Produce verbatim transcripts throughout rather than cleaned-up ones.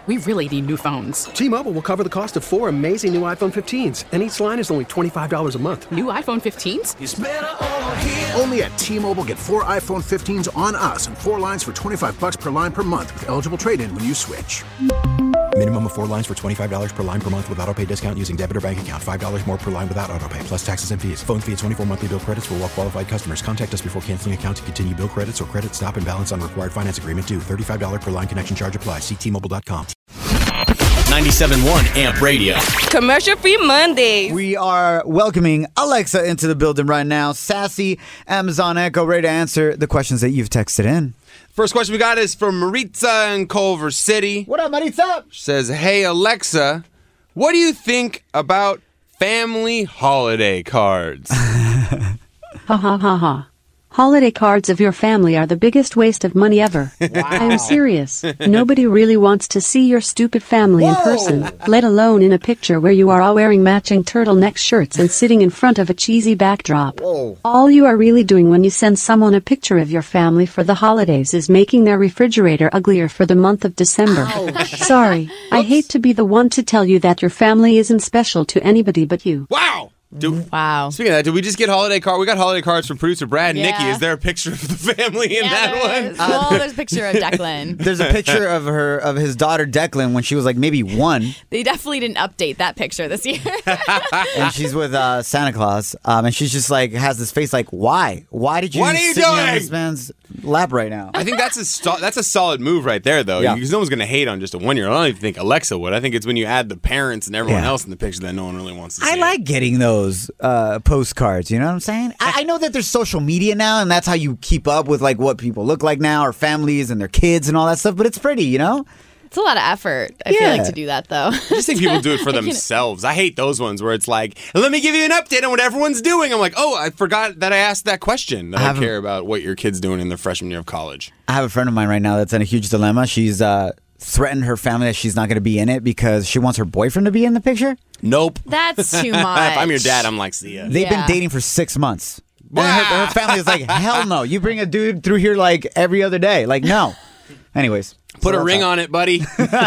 We really need new phones. T-Mobile will cover the cost of four amazing new iPhone fifteens, and each line is only twenty-five dollars a month. New iPhone fifteens? It's better over here. Only at T-Mobile, get four iPhone fifteens on us and four lines for twenty-five dollars per line per month with eligible trade-in when you switch. Minimum of four lines for twenty-five dollars per line per month with autopay discount using debit or bank account. five dollars more per line without autopay, plus taxes and fees. Phone fee at twenty-four monthly bill credits for well-qualified customers. Contact us before canceling account to continue bill credits or credit stop and balance on required finance agreement due. thirty-five dollars per line connection charge applies. See T Mobile dot com. ninety-seven point one A M P Radio. Commercial-free Mondays. We are welcoming Alexa into the building right now. Sassy Amazon Echo, ready to answer the questions that you've texted in. First question we got is from Maritza in Culver City. What up, Maritza? She says, hey, Alexa, what do you think about family holiday cards? Ha ha ha ha. Holiday cards of your family are the biggest waste of money ever. Wow. I am serious. Nobody really wants to see your stupid family Whoa. in person, let alone in a picture where you are all wearing matching turtleneck shirts and sitting in front of a cheesy backdrop. Whoa. All you are really doing when you send someone a picture of your family for the holidays is making their refrigerator uglier for the month of December. Ouch. Sorry, I hate to be the one to tell you that your family isn't special to anybody but you. Wow! Do, wow. Speaking of that, did we just get holiday card? We got holiday cards from producer Brad and Yeah. Nikki. Is there a picture of the family in Yeah, that there one? is. Well, there's a picture of Declan. There's a picture of her, of his daughter Declan when she was like maybe one. They definitely didn't update that picture this year. And she's with uh, Santa Claus. Um, and she's just like, has this face like, why? Why did you What are you sit me on doing? this man's lap right now? I think that's a sto- that's a solid move right there, though. Yeah. Because no one's going to hate on just a one-year-old. I don't even think Alexa would. I think it's when you add the parents and everyone Yeah. else in the picture that no one really wants to see. I like getting those uh, postcards, you know what I'm saying? I, I know that there's social media now, and that's how you keep up with like what people look like now, or families and their kids and all that stuff, but it's pretty, you know? It's a lot of effort, I feel Yeah. like, to do that, though. I just think people do it for themselves. I hate those ones where it's like, let me give you an update on what everyone's doing. I'm like, oh, I forgot that I asked that question. I I don't haven't- care about what your kid's doing in their freshman year of college. I have a friend of mine right now that's in a huge dilemma. She's uh, threatened her family that she's not going to be in it because she wants her boyfriend to be in the picture. Nope. That's too much. If I'm your dad, I'm like, see ya. They've Yeah. been dating for six months. And her, her family is like, hell no. You bring a dude through here like every other day. Like, no. Anyways. Put a ring on it, buddy.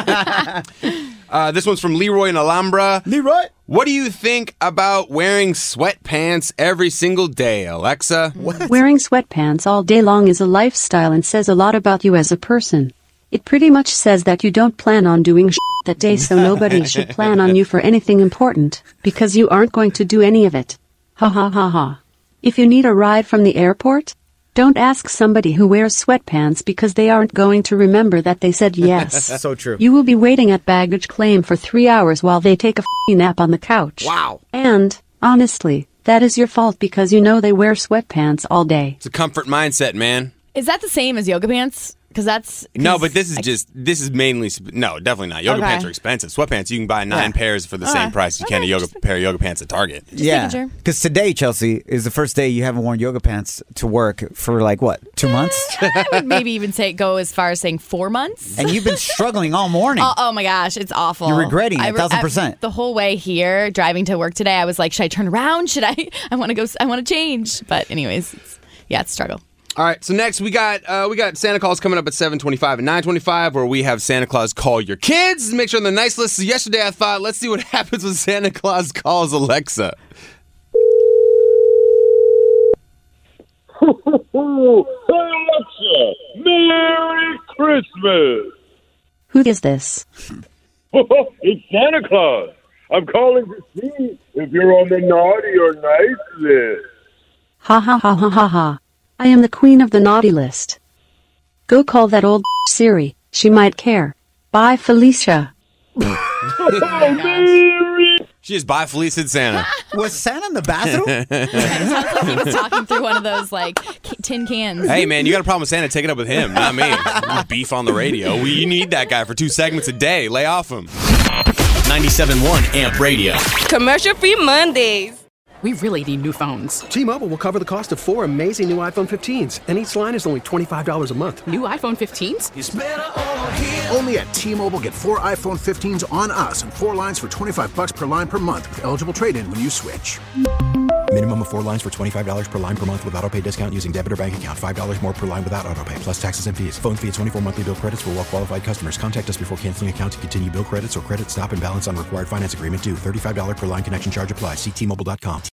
uh, this one's from Leroy in Alhambra. Leroy? What do you think about wearing sweatpants every single day, Alexa? Wearing sweatpants all day long is a lifestyle and says a lot about you as a person. It pretty much says that you don't plan on doing shit that day, so nobody should plan on you for anything important, because you aren't going to do any of it. Ha ha ha ha. If you need a ride from the airport, don't ask somebody who wears sweatpants because they aren't going to remember that they said yes. So true. You will be waiting at baggage claim for three hours while they take a f***ing nap on the couch. Wow. And, honestly, that is your fault because you know they wear sweatpants all day. It's a comfort mindset, man. Is that the same as yoga pants? Because that's... Cause No, but this is I- just, this is mainly, sp- no, definitely not. Yoga Okay. pants are expensive. Sweatpants, you can buy nine Yeah. pairs for the Okay. same price you can a Okay, yoga just- pair of yoga pants at Target. Yeah. making sure. Because today, Chelsea, is the first day you haven't worn yoga pants to work for like, what, two months? I would maybe even say go as far as saying four months. And you've been struggling all morning. Oh, oh my gosh, it's awful. You're regretting it, I a thousand I- percent. The whole way here, driving to work today, I was like, should I turn around? Should I? I want to go. I want to change. But anyways, it's, yeah, it's a struggle. All right, so next we got uh, we got Santa Claus coming up at seven twenty-five and nine twenty-five, where we have Santa Claus call your kids. Make sure on the nice list. So yesterday I thought, let's see what happens when Santa Claus calls Alexa. Alexa, Merry Christmas! Who is this? It's Santa Claus. I'm calling to see if you're on the naughty or nice list. Ha ha ha ha ha ha. I am the queen of the naughty list. Go call that old Siri. She might care. Bye, Felicia. She is by Felicia Santa. Was Santa in the bathroom? It sounds like he was talking through one of those like ca- tin cans. Hey man, you got a problem with Santa? Take it up with him, not me. Beef on the radio. We need that guy for two segments a day. Lay off him. ninety-seven point one A M P Radio. Commercial-free Mondays. We really need new phones. T-Mobile will cover the cost of four amazing new iPhone fifteens, and each line is only twenty-five dollars a month. New iPhone fifteens? It's better over here. Only at T-Mobile, get four iPhone fifteens on us and four lines for twenty-five dollars per line per month with eligible trade-in when you switch. Minimum of four lines for twenty-five dollars per line per month with auto pay discount using debit or bank account. five dollars more per line without auto pay, plus taxes and fees. Phone fee at twenty-four monthly bill credits for well qualified customers. Contact us before canceling account to continue bill credits or credit stop and balance on required finance agreement due. thirty-five dollars per line connection charge applies. See T Mobile dot com.